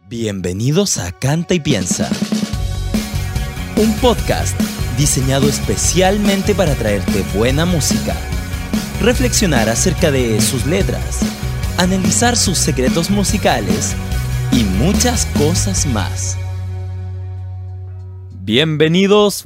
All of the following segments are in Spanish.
Bienvenidos a Canta y Piensa, un podcast diseñado especialmente para traerte buena música, reflexionar acerca de sus letras, analizar sus secretos musicales y muchas cosas más. Bienvenidos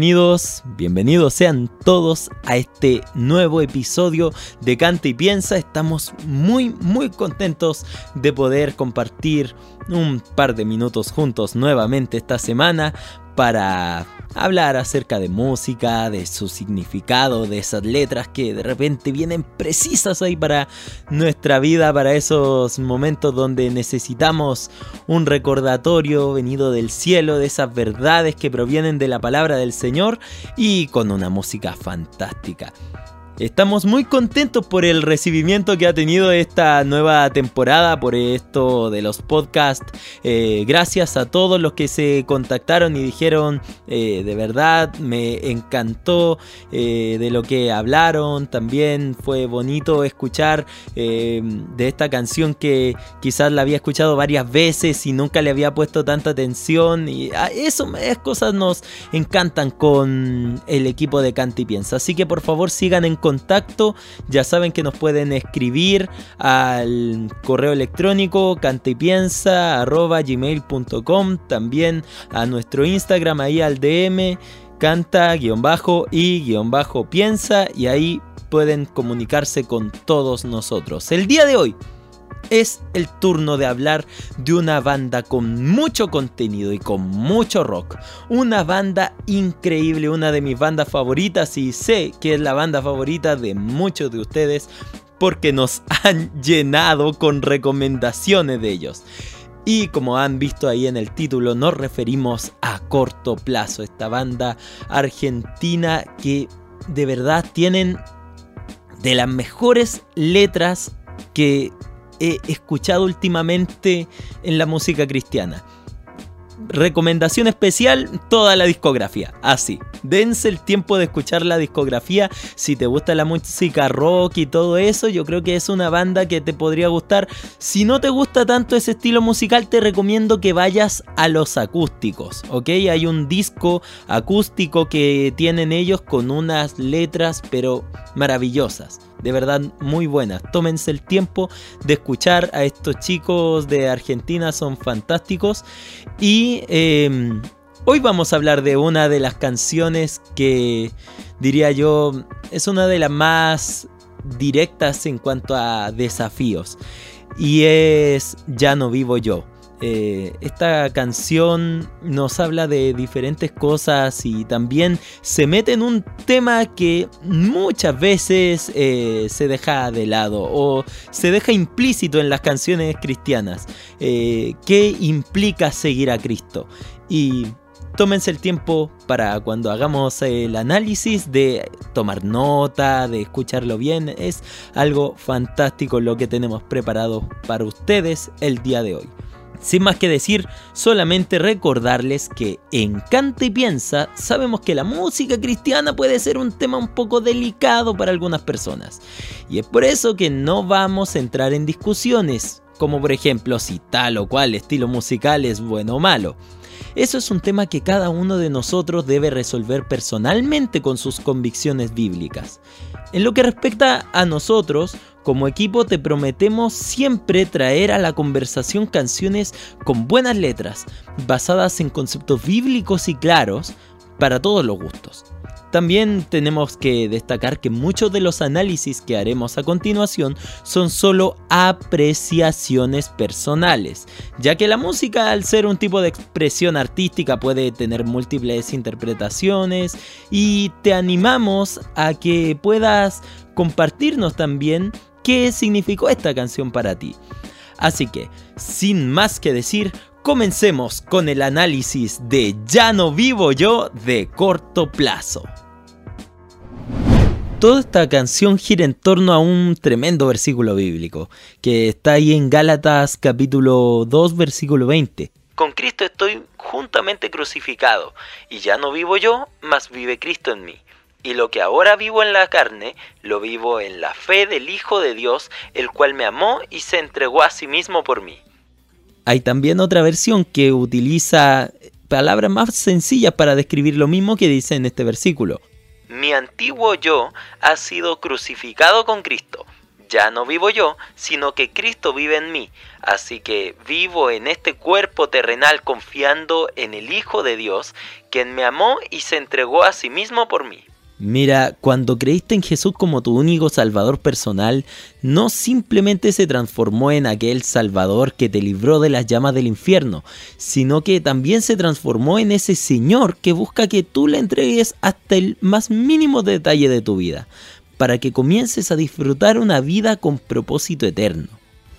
sean todos a este nuevo episodio de Canta y Piensa. Estamos muy contentos de poder compartir un par de minutos juntos nuevamente esta semana para hablar acerca de música, de su significado, de esas letras que de repente vienen precisas ahí para nuestra vida, para esos momentos donde necesitamos un recordatorio venido del cielo de esas verdades que provienen de la palabra del Señor y con una música fantástica. Estamos muy contentos por el recibimiento que ha tenido esta nueva temporada, por esto de los podcasts. Gracias a todos los que se contactaron y dijeron, de verdad me encantó de lo que hablaron. También fue bonito escuchar de esta canción que quizás la había escuchado varias veces y nunca le había puesto tanta atención. Y esas cosas nos encantan con el equipo de Canta y Piensa. Así que por favor sigan en contacto, ya saben que nos pueden escribir al correo electrónico cantaypiensa@gmail.com, también a nuestro Instagram, ahí al DM canta_y_piensa, y ahí pueden comunicarse con todos nosotros. El día de hoy es el turno de hablar de una banda con mucho contenido y con mucho rock. Una banda increíble, una de mis bandas favoritas, y sé que es la banda favorita de muchos de ustedes porque nos han llenado con recomendaciones de ellos. Y como han visto ahí en el título, nos referimos a Corto Plazo, esta banda argentina que de verdad tienen de las mejores letras que he escuchado últimamente en la música cristiana. Recomendación especial, toda la discografía. Así, dense el tiempo de escuchar la discografía. Si te gusta la música rock y todo eso, yo creo que es una banda que te podría gustar. Si no te gusta tanto ese estilo musical, te recomiendo que vayas a los acústicos, ¿ok? Hay un disco acústico que tienen ellos con unas letras pero maravillosas. De verdad muy buenas. Tómense el tiempo de escuchar a estos chicos de Argentina, son fantásticos. Y hoy vamos a hablar de una de las canciones que diría yo es una de las más directas en cuanto a desafíos, y es Ya no vivo yo. Esta canción nos habla de diferentes cosas y también se mete en un tema que muchas veces se deja de lado o se deja implícito en las canciones cristianas. ¿Qué implica seguir a Cristo? Y tómense el tiempo para cuando hagamos el análisis de tomar nota, de escucharlo bien. Es algo fantástico lo que tenemos preparado para ustedes el día de hoy. Sin más que decir, solamente recordarles que en Canta y Piensa sabemos que la música cristiana puede ser un tema un poco delicado para algunas personas. Y es por eso que no vamos a entrar en discusiones, como por ejemplo si tal o cual estilo musical es bueno o malo. Eso es un tema que cada uno de nosotros debe resolver personalmente con sus convicciones bíblicas. En lo que respecta a nosotros, como equipo te prometemos siempre traer a la conversación canciones con buenas letras, basadas en conceptos bíblicos y claros para todos los gustos. También tenemos que destacar que muchos de los análisis que haremos a continuación son solo apreciaciones personales, ya que la música, al ser un tipo de expresión artística, puede tener múltiples interpretaciones, y te animamos a que puedas compartirnos también qué significó esta canción para ti. Así que, sin más que decir, comencemos con el análisis de Ya no vivo yo de Corto Plazo. Toda esta canción gira en torno a un tremendo versículo bíblico que está ahí en Gálatas capítulo 2 versículo 20. Con Cristo estoy juntamente crucificado, y ya no vivo yo, mas vive Cristo en mí. Y lo que ahora vivo en la carne, lo vivo en la fe del Hijo de Dios, el cual me amó y se entregó a sí mismo por mí. Hay también otra versión que utiliza palabras más sencillas para describir lo mismo que dice en este versículo. Mi antiguo yo ha sido crucificado con Cristo. Ya no vivo yo, sino que Cristo vive en mí. Así que vivo en este cuerpo terrenal confiando en el Hijo de Dios, quien me amó y se entregó a sí mismo por mí. Mira, cuando creíste en Jesús como tu único Salvador personal, no simplemente se transformó en aquel Salvador que te libró de las llamas del infierno, sino que también se transformó en ese Señor que busca que tú le entregues hasta el más mínimo detalle de tu vida, para que comiences a disfrutar una vida con propósito eterno.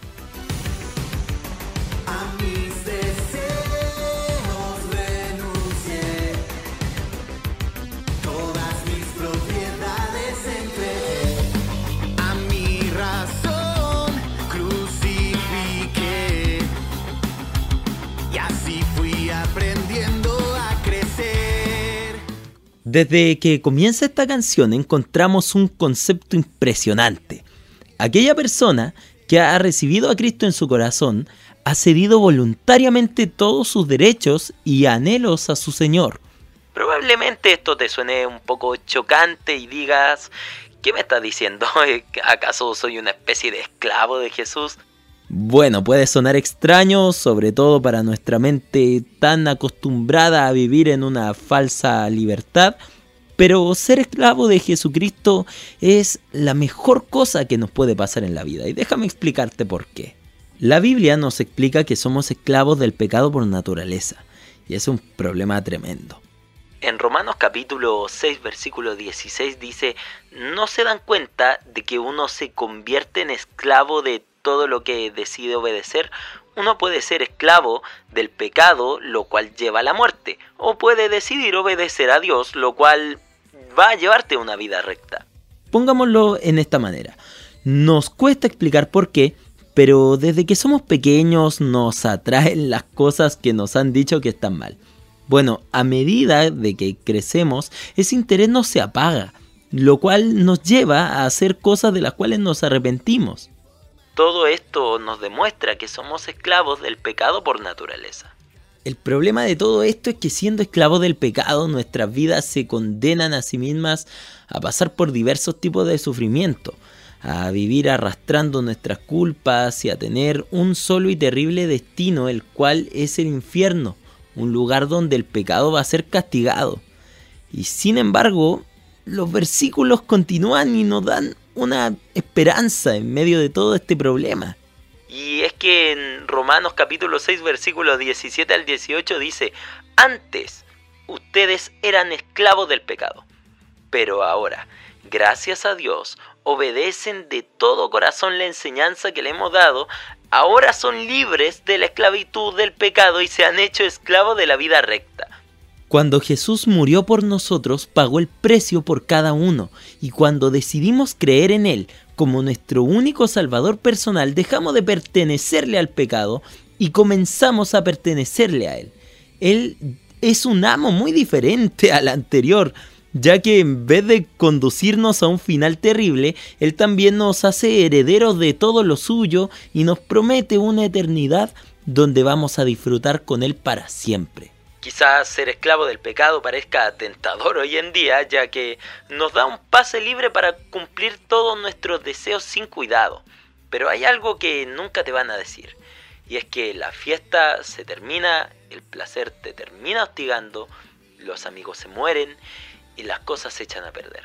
Desde que comienza esta canción encontramos un concepto impresionante. Aquella persona que ha recibido a Cristo en su corazón ha cedido voluntariamente todos sus derechos y anhelos a su Señor. Probablemente esto te suene un poco chocante y digas, ¿qué me estás diciendo? ¿Acaso soy una especie de esclavo de Jesús? Bueno, puede sonar extraño, sobre todo para nuestra mente tan acostumbrada a vivir en una falsa libertad, pero ser esclavo de Jesucristo es la mejor cosa que nos puede pasar en la vida, y déjame explicarte por qué. La Biblia nos explica que somos esclavos del pecado por naturaleza, y es un problema tremendo. En Romanos capítulo 6, versículo 16 dice, ¿no se dan cuenta de que uno se convierte en esclavo de todo lo que decide obedecer? Uno puede ser esclavo del pecado, lo cual lleva a la muerte, o puede decidir obedecer a Dios, lo cual va a llevarte a una vida recta. Pongámoslo en esta manera. Nos cuesta explicar por qué, pero desde que somos pequeños nos atraen las cosas que nos han dicho que están mal. Bueno, a medida de que crecemos, ese interés no se apaga, lo cual nos lleva a hacer cosas de las cuales nos arrepentimos. Todo esto nos demuestra que somos esclavos del pecado por naturaleza. El problema de todo esto es que siendo esclavos del pecado, nuestras vidas se condenan a sí mismas a pasar por diversos tipos de sufrimiento, a vivir arrastrando nuestras culpas y a tener un solo y terrible destino, el cual es el infierno, un lugar donde el pecado va a ser castigado. Y sin embargo, los versículos continúan y nos dan una esperanza en medio de todo este problema. Y es que en Romanos capítulo 6, versículos 17 al 18 dice, antes ustedes eran esclavos del pecado, pero ahora, gracias a Dios, obedecen de todo corazón la enseñanza que le hemos dado. Ahora son libres de la esclavitud del pecado y se han hecho esclavos de la vida recta. Cuando Jesús murió por nosotros, pagó el precio por cada uno, y cuando decidimos creer en Él como nuestro único Salvador personal, dejamos de pertenecerle al pecado y comenzamos a pertenecerle a Él. Él es un amo muy diferente al anterior, ya que en vez de conducirnos a un final terrible, Él también nos hace herederos de todo lo suyo y nos promete una eternidad donde vamos a disfrutar con Él para siempre. Quizás ser esclavo del pecado parezca tentador hoy en día, ya que nos da un pase libre para cumplir todos nuestros deseos sin cuidado. Pero hay algo que nunca te van a decir, y es que la fiesta se termina, el placer te termina hostigando, los amigos se mueren y las cosas se echan a perder.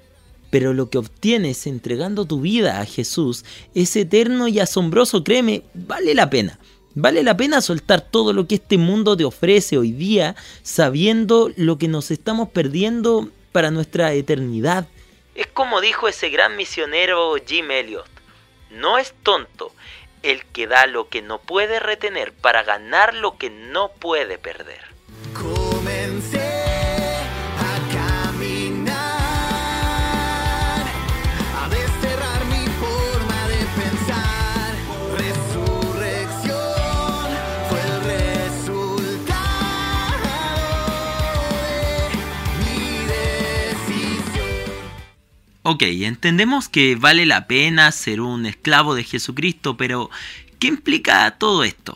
Pero lo que obtienes entregando tu vida a Jesús es eterno y asombroso, créeme, vale la pena. Vale la pena soltar todo lo que este mundo te ofrece hoy día, sabiendo lo que nos estamos perdiendo para nuestra eternidad. Es como dijo ese gran misionero Jim Elliot, no es tonto el que da lo que no puede retener para ganar lo que no puede perder. Comencé a caminar, a desterrar mi forma de pensar. Resurrección fue el resultado de mi decisión. Ok, entendemos que vale la pena ser un esclavo de Jesucristo, pero ¿qué implica todo esto?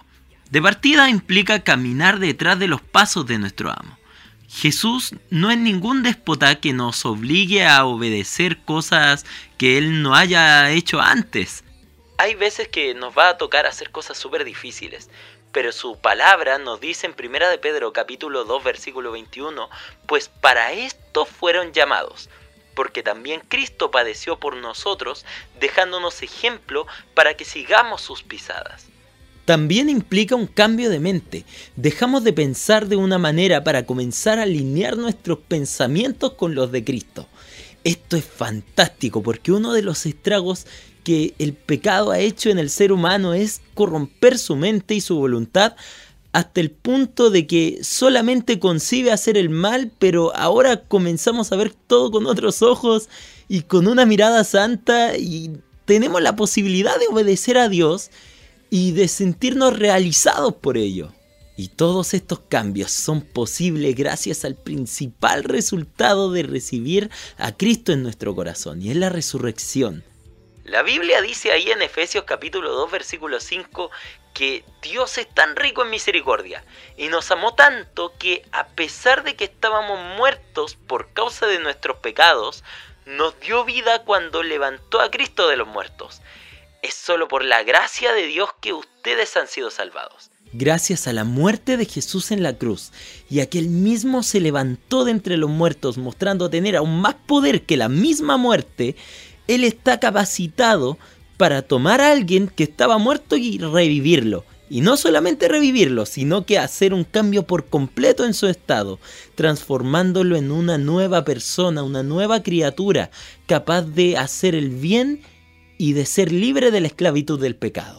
De partida implica caminar detrás de los pasos de nuestro amo. Jesús no es ningún déspota que nos obligue a obedecer cosas que Él no haya hecho antes. Hay veces que nos va a tocar hacer cosas súper difíciles, pero su palabra nos dice en 1 de Pedro capítulo 2 versículo 21, pues para esto fueron llamados, porque también Cristo padeció por nosotros, dejándonos ejemplo para que sigamos sus pisadas. También implica un cambio de mente. Dejamos de pensar de una manera para comenzar a alinear nuestros pensamientos con los de Cristo. Esto es fantástico porque uno de los estragos que el pecado ha hecho en el ser humano es corromper su mente y su voluntad hasta el punto de que solamente concibe hacer el mal, pero ahora comenzamos a ver todo con otros ojos y con una mirada santa y tenemos la posibilidad de obedecer a Dios y de sentirnos realizados por ello. Y todos estos cambios son posibles gracias al principal resultado de recibir a Cristo en nuestro corazón, y es la resurrección. La Biblia dice ahí en Efesios capítulo 2 versículo 5 que Dios es tan rico en misericordia y nos amó tanto que a pesar de que estábamos muertos por causa de nuestros pecados, nos dio vida cuando levantó a Cristo de los muertos. Es solo por la gracia de Dios que ustedes han sido salvados. Gracias a la muerte de Jesús en la cruz y a que Él mismo se levantó de entre los muertos, mostrando tener aún más poder que la misma muerte, Él está capacitado para tomar a alguien que estaba muerto y revivirlo. Y no solamente revivirlo, sino que hacer un cambio por completo en su estado, transformándolo en una nueva persona, una nueva criatura, capaz de hacer el bien y de ser libre de la esclavitud del pecado.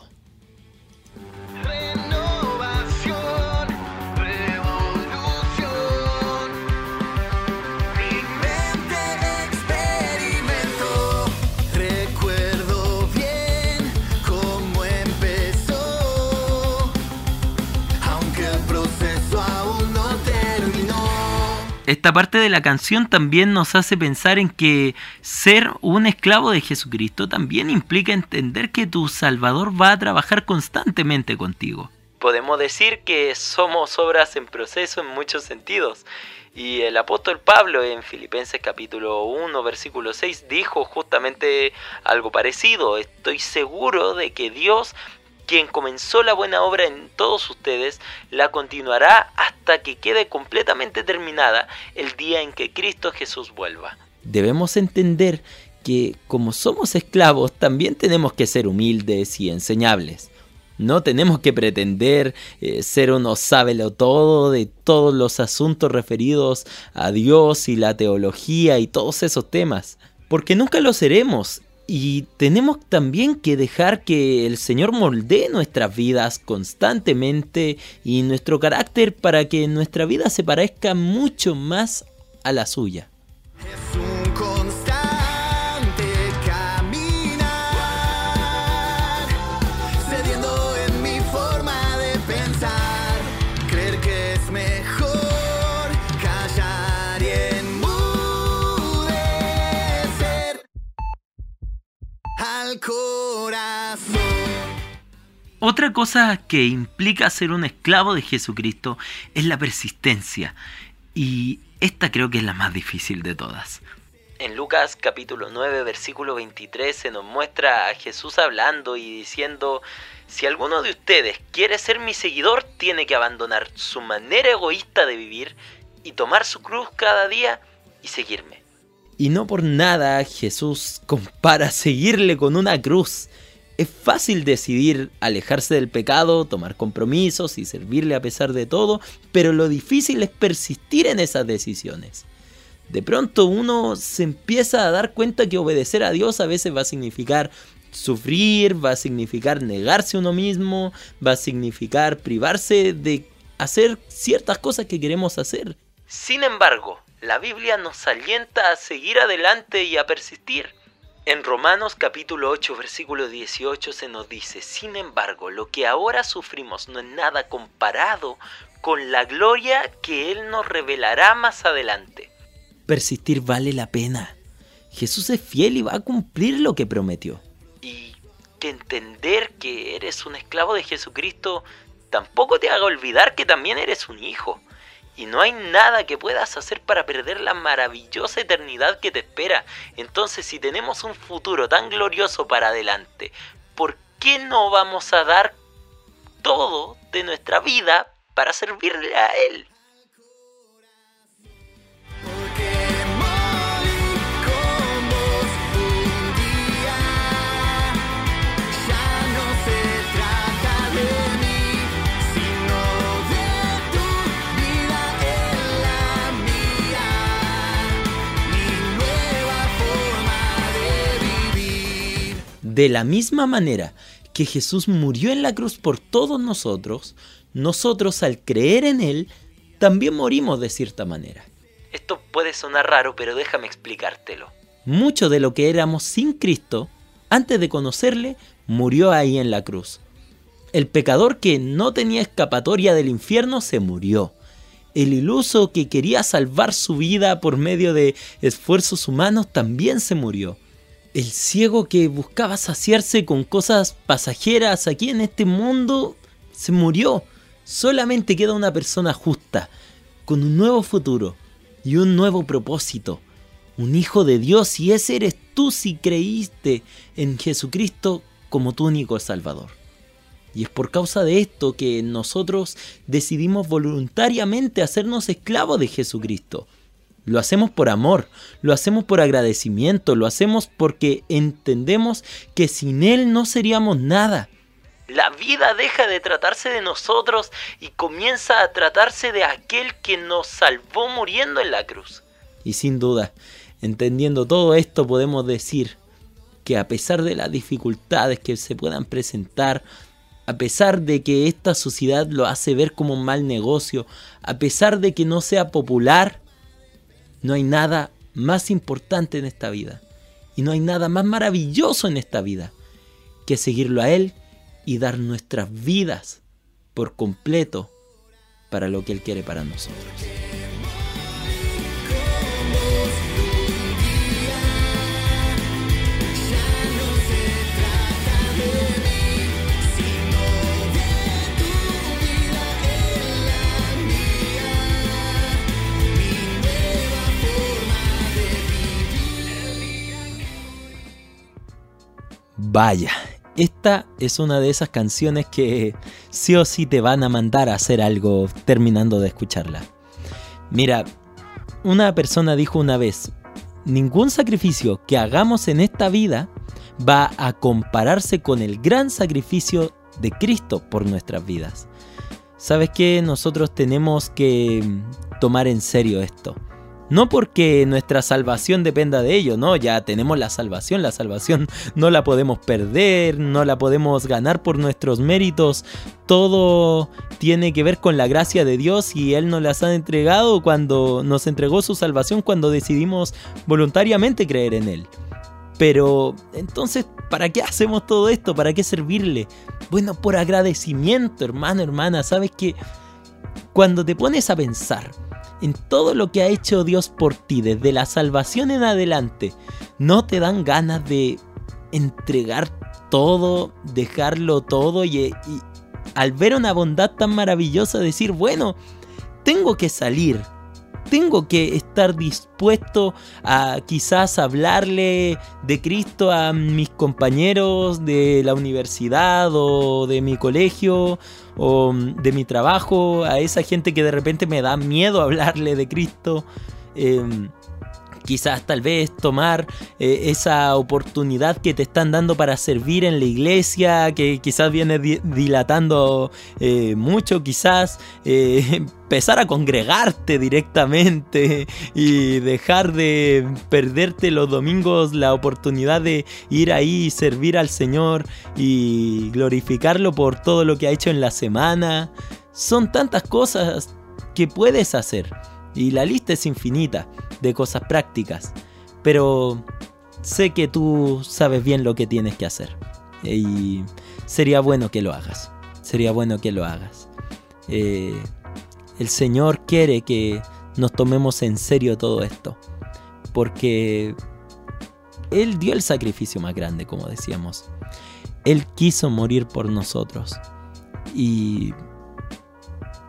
Renovación, revolución, mi mente experimentó, recuerdo bien cómo empezó, aunque el proceso aún no terminó. Esta parte de la canción también nos hace pensar en que ser un esclavo de Jesucristo también implica entender que tu Salvador va a trabajar constantemente contigo. Podemos decir que somos obras en proceso en muchos sentidos. Y el apóstol Pablo en Filipenses capítulo 1 versículo 6 dijo justamente algo parecido. Estoy seguro de que Dios, quien comenzó la buena obra en todos ustedes, la continuará hasta que quede completamente terminada el día en que Cristo Jesús vuelva. Debemos entender que como somos esclavos también tenemos que ser humildes y enseñables. No tenemos que pretender ser unos sábelo-todo de todos los asuntos referidos a Dios y la teología y todos esos temas, porque nunca lo seremos. Y tenemos también que dejar que el Señor moldee nuestras vidas constantemente y nuestro carácter para que nuestra vida se parezca mucho más a la suya. Es un constante caminar, cediendo en mi forma de pensar, creer que es mejor callar y enmudecer al corazón. Otra cosa que implica ser un esclavo de Jesucristo es la persistencia. Y esta creo que es la más difícil de todas. En Lucas capítulo 9 versículo 23 se nos muestra a Jesús hablando y diciendo: si alguno de ustedes quiere ser mi seguidor, tiene que abandonar su manera egoísta de vivir y tomar su cruz cada día y seguirme. Y no por nada Jesús compara seguirle con una cruz. Es fácil decidir alejarse del pecado, tomar compromisos y servirle a pesar de todo, pero lo difícil es persistir en esas decisiones. De pronto uno se empieza a dar cuenta que obedecer a Dios a veces va a significar sufrir, va a significar negarse a uno mismo, va a significar privarse de hacer ciertas cosas que queremos hacer. Sin embargo, la Biblia nos alienta a seguir adelante y a persistir. En Romanos capítulo 8 versículo 18 se nos dice: sin embargo, lo que ahora sufrimos no es nada comparado con la gloria que Él nos revelará más adelante. Persistir vale la pena. Jesús es fiel y va a cumplir lo que prometió. Y que entender que eres un esclavo de Jesucristo tampoco te haga olvidar que también eres un hijo. Y no hay nada que puedas hacer para perder la maravillosa eternidad que te espera. Entonces, si tenemos un futuro tan glorioso para adelante, ¿por qué no vamos a dar todo de nuestra vida para servirle a Él? De la misma manera que Jesús murió en la cruz por todos nosotros, nosotros al creer en Él, también morimos de cierta manera. Esto puede sonar raro, pero déjame explicártelo. Mucho de lo que éramos sin Cristo, antes de conocerle, murió ahí en la cruz. El pecador que no tenía escapatoria del infierno se murió. El iluso que quería salvar su vida por medio de esfuerzos humanos también se murió. El ciego que buscaba saciarse con cosas pasajeras aquí en este mundo se murió. Solamente queda una persona justa, con un nuevo futuro y un nuevo propósito. Un hijo de Dios, y ese eres tú si creíste en Jesucristo como tu único Salvador. Y es por causa de esto que nosotros decidimos voluntariamente hacernos esclavos de Jesucristo. Lo hacemos por amor, lo hacemos por agradecimiento, lo hacemos porque entendemos que sin Él no seríamos nada. La vida deja de tratarse de nosotros y comienza a tratarse de aquel que nos salvó muriendo en la cruz. Y sin duda, entendiendo todo esto, podemos decir que a pesar de las dificultades que se puedan presentar, a pesar de que esta sociedad lo hace ver como un mal negocio, a pesar de que no sea popular, no hay nada más importante en esta vida y no hay nada más maravilloso en esta vida que seguirlo a Él y dar nuestras vidas por completo para lo que Él quiere para nosotros. Vaya, esta es una de esas canciones que sí o sí te van a mandar a hacer algo terminando de escucharla. Mira, una persona dijo una vez, ningún sacrificio que hagamos en esta vida va a compararse con el gran sacrificio de Cristo por nuestras vidas. ¿Sabes qué? Nosotros tenemos que tomar en serio esto. No porque nuestra salvación dependa de ello, no, ya tenemos la salvación no la podemos perder, no la podemos ganar por nuestros méritos, todo tiene que ver con la gracia de Dios y Él nos las ha entregado cuando nos entregó su salvación, cuando decidimos voluntariamente creer en Él. Pero entonces, ¿para qué hacemos todo esto? ¿Para qué servirle? Bueno, por agradecimiento, hermano, hermana, ¿sabes qué? Cuando te pones a pensar en todo lo que ha hecho Dios por ti desde la salvación en adelante, ¿no te dan ganas de entregar todo, dejarlo todo y al ver una bondad tan maravillosa decir, bueno, tengo que salir, tengo que estar dispuesto a quizás hablarle de Cristo a mis compañeros de la universidad o de mi colegio o de mi trabajo, a esa gente que de repente me da miedo hablarle de Cristo? Quizás tal vez tomar esa oportunidad que te están dando para servir en la iglesia, que quizás viene dilatando mucho, quizás empezar a congregarte directamente y dejar de perderte los domingos la oportunidad de ir ahí y servir al Señor y glorificarlo por todo lo que ha hecho en la semana. Son tantas cosas que puedes hacer. Y la lista es infinita de cosas prácticas. Pero sé que tú sabes bien lo que tienes que hacer. Y sería bueno que lo hagas. Sería bueno que lo hagas. El Señor quiere que nos tomemos en serio todo esto. Porque Él dio el sacrificio más grande, como decíamos. Él quiso morir por nosotros. Y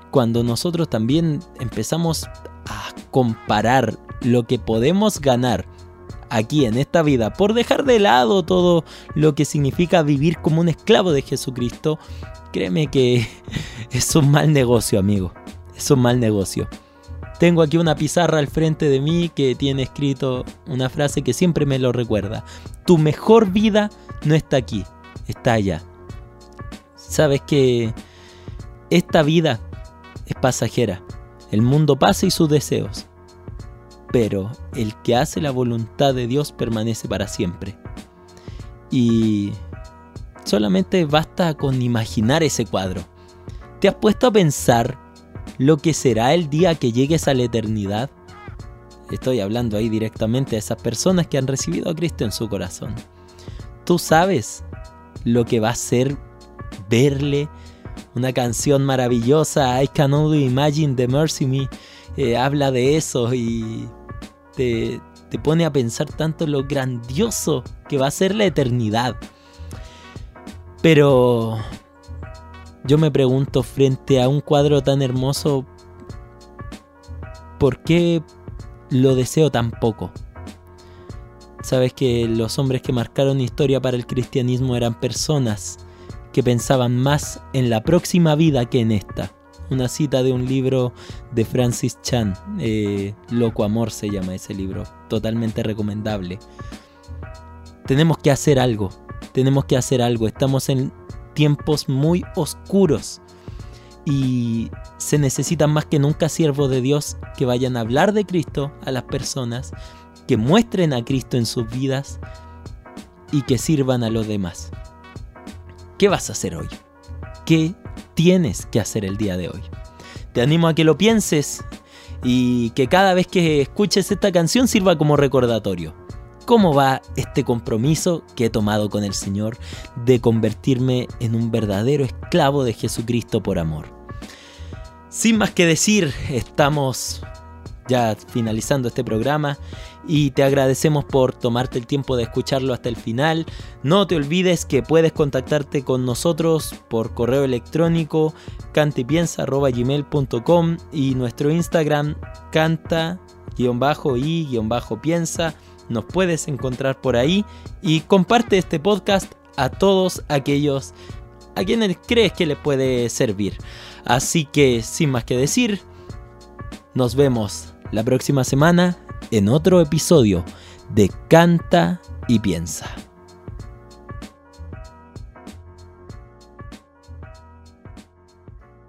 cuando nosotros también empezamos a comparar lo que podemos ganar aquí en esta vida por dejar de lado todo lo que significa vivir como un esclavo de Jesucristo, créeme que es un mal negocio, amigo. Es un mal negocio. Tengo aquí una pizarra al frente de mí que tiene escrito una frase que siempre me lo recuerda. Tu mejor vida no está aquí, está allá. Sabes que esta vida es pasajera. El mundo pasa y sus deseos. Pero el que hace la voluntad de Dios permanece para siempre. Y solamente basta con imaginar ese cuadro. ¿Te has puesto a pensar lo que será el día que llegues a la eternidad? Estoy hablando ahí directamente a esas personas que han recibido a Cristo en su corazón. ¿Tú sabes lo que va a ser verle? Una canción maravillosa, I Can Only Imagine the Mercy Me, habla de eso y te pone a pensar tanto lo grandioso que va a ser la eternidad. Pero yo me pregunto, frente a un cuadro tan hermoso, ¿por qué lo deseo tan poco? Sabes que los hombres que marcaron historia para el cristianismo eran personas que pensaban más en la próxima vida que en esta. Una cita de un libro de Francis Chan, Loco Amor se llama ese libro, totalmente recomendable. Tenemos que hacer algo, estamos en tiempos muy oscuros y se necesitan más que nunca siervos de Dios que vayan a hablar de Cristo a las personas, que muestren a Cristo en sus vidas y que sirvan a los demás. ¿Qué vas a hacer hoy? ¿Qué tienes que hacer el día de hoy? Te animo a que lo pienses y que cada vez que escuches esta canción sirva como recordatorio. ¿Cómo va este compromiso que he tomado con el Señor de convertirme en un verdadero esclavo de Jesucristo por amor? Sin más que decir, estamos ya finalizando este programa y te agradecemos por tomarte el tiempo de escucharlo hasta el final. No te olvides que puedes contactarte con nosotros por correo electrónico cantaypiensa@gmail.com y nuestro Instagram canta_y_piensa. Nos puedes encontrar por ahí y comparte este podcast a todos aquellos a quienes crees que les puede servir. Así que sin más que decir, nos vemos la próxima semana en otro episodio de Canta y Piensa.